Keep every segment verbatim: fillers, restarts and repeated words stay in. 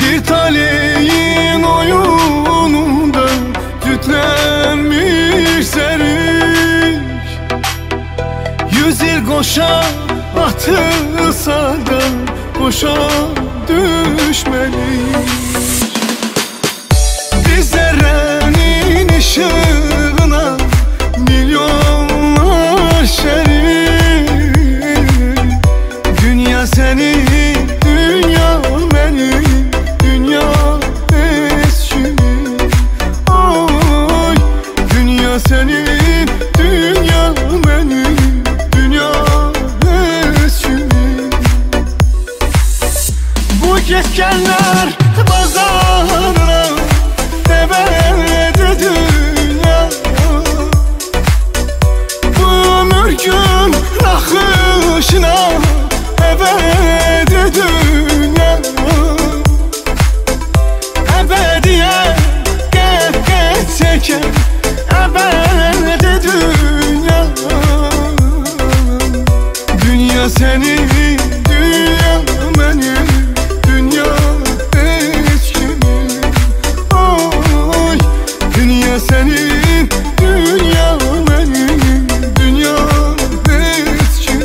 Bir taleyin oyununda cütlenmiş zerrik. Yüz yıl koşa atılsa da boşa düşmelik. Dizlerenin ışığına milyonlar şerik. Dünya senin, dünya benim, dünya eski. Oy, dünya senin, dünya benim, dünya eski. Bu keskenler pazarına devedi dünya. Bu ömür akışına ebedi dünya. Ebediye geç çeken ebedi dünya. Dünya senin, dünya benim, dünya eski. Oy, dünya senin, dünya benim, dünya eski.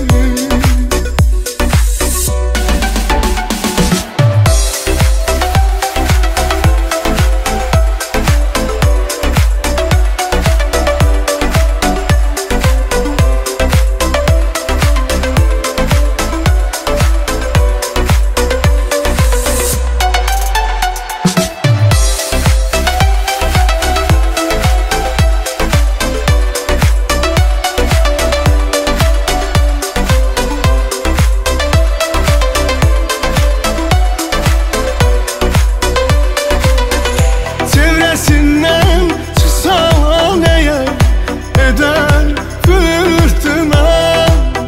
Çevresinden çıksan eğer eder fırtına.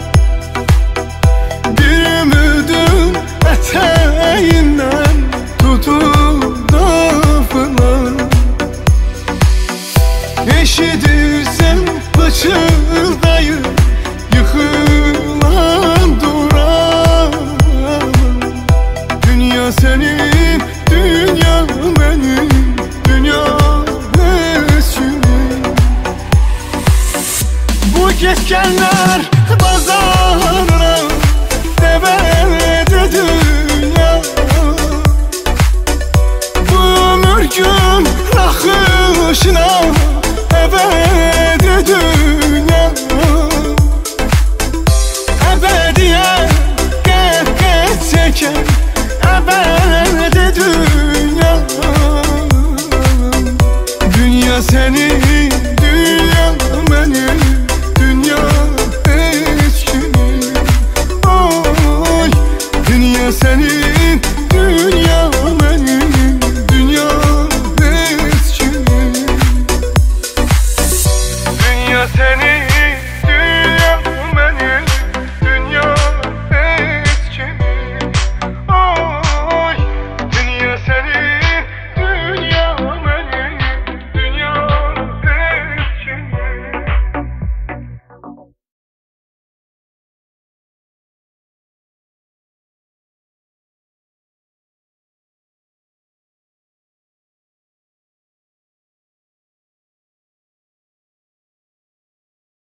Bir ümidin eteğinden tutup da fırlan. Eşidirsen fıçıldayıp yıkılan duran. Dünya senin, dünya benim, dünya eski. Bu keskenler pazarına devedi dünya. Bu ömür gün akışına ebedi dünya. Ebediye geç çeken ebedi dünya. Dünya senin, dünya benim, dünya eski. Oy, dünya senin.